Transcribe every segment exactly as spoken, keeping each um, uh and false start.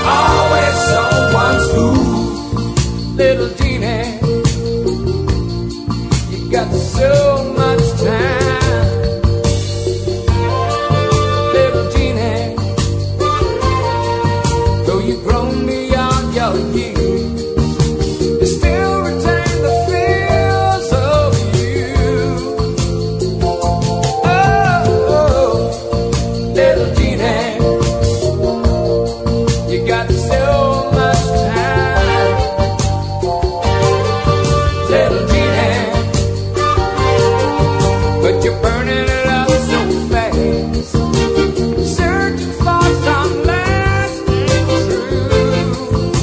always someone's fool. Little Jeannie, you got so much time. Little Jeannie, though you've grown beyond your years, you still retain the feels of you. Oh, oh, little Jeannie, you got so much time. Little Jeannie, but you're burning it up so fast, searching for some lasting truth.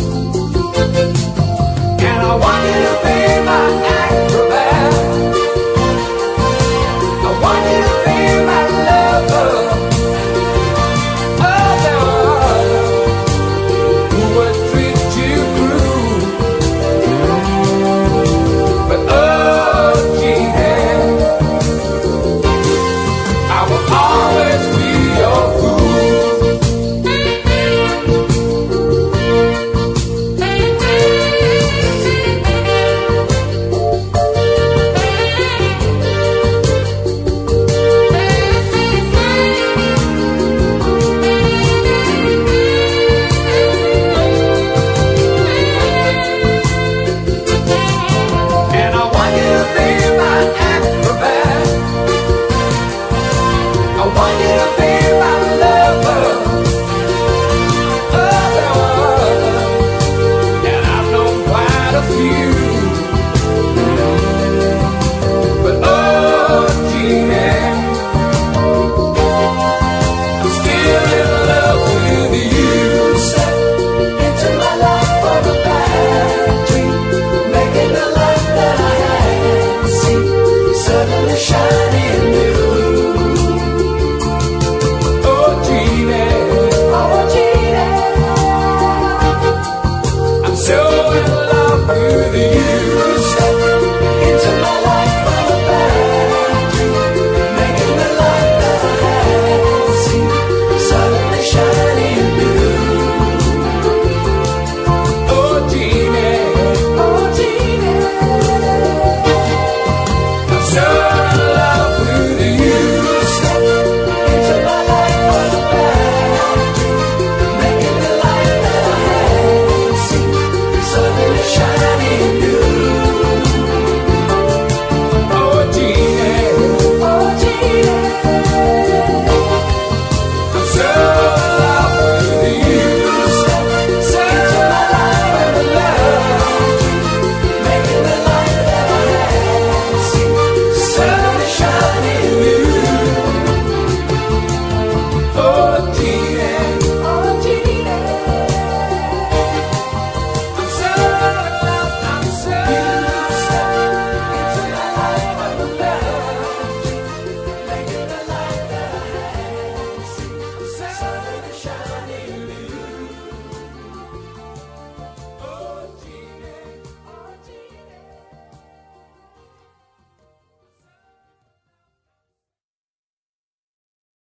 And I want you to be my acrobat. I want you to be my lover. Other who would treat you cruel. But oh, Jeannie, I will always be your fool. And I want you to be my acrobat. I want you to be my lover. Other, and I've known quite a few. But oh, Jeannie, I'm still in love with you. Step into my life for a bad dream, making the life that I had seen suddenly shining new. Oh, Jeannie, oh, Jeannie, I'm so in love with you.